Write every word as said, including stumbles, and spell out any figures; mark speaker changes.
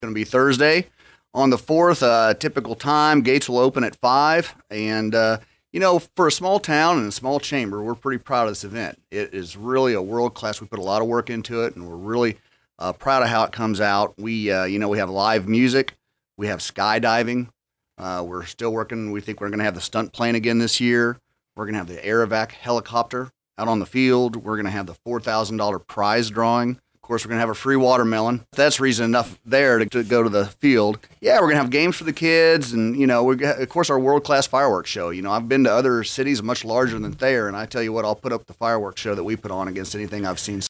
Speaker 1: Going to be Thursday on the fourth, uh, typical time. Gates will open at five. And, uh, you know, for a small town and a small chamber, we're pretty proud of this event. It is really a world-class. We put a lot of work into it, and we're really uh, proud of how it comes out. We, uh, you know, we have live music. We have skydiving. Uh, we're still working. We think we're going to have the stunt plane again this year. We're going to have the Aerovac helicopter out on the field. We're going to have the four thousand dollars prize drawing. Of course, we're going to have a free watermelon. That's reason enough there to, to go to the field. Yeah, we're going to have games for the kids. And, you know, we of course, our world-class fireworks show. You know, I've been to other cities much larger than Thayer, and I tell you what, I'll put up the fireworks show that we put on against anything I've seen